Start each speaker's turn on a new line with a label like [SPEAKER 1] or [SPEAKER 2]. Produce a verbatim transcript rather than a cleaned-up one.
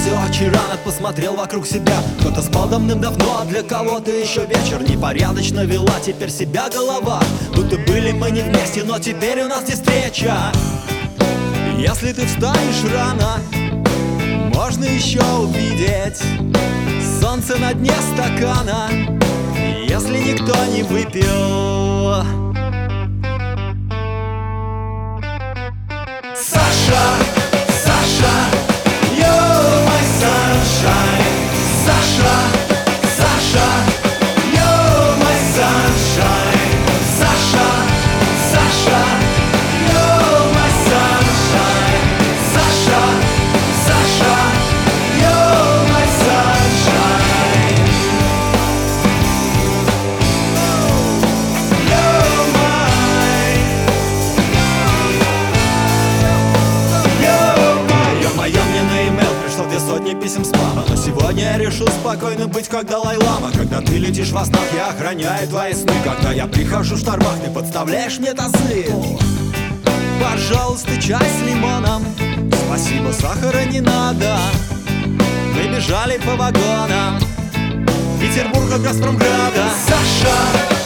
[SPEAKER 1] все очень рано, посмотрел вокруг себя. Кто-то спал давным-давно, а для кого-то еще вечер. Непорядочно вела теперь себя голова, будто были мы не вместе, но теперь у нас здесь встреча. Если ты встанешь рано, можно еще увидеть солнце на дне стакана, если никто не выпил. Саша, Саша, you're my sunshine. Саша, Саша, you're my sunshine. Саша, Саша, you're my sunshine. Саша, Саша, you're my sunshine. You're mine. Ё-моё, мне на имейл пришло две сотни писем спама. Но сегодня я решил спокойно быть как Далай-лама. Когда ты летишь во снах, я охраняю твои сны. Когда я прихожу в штормах, ты подставляешь мне тазы. Пожалуйста, чай с лимоном. Спасибо, сахара не надо. Мы бежали по вагонам Петербурга, Газпромграда. Саша,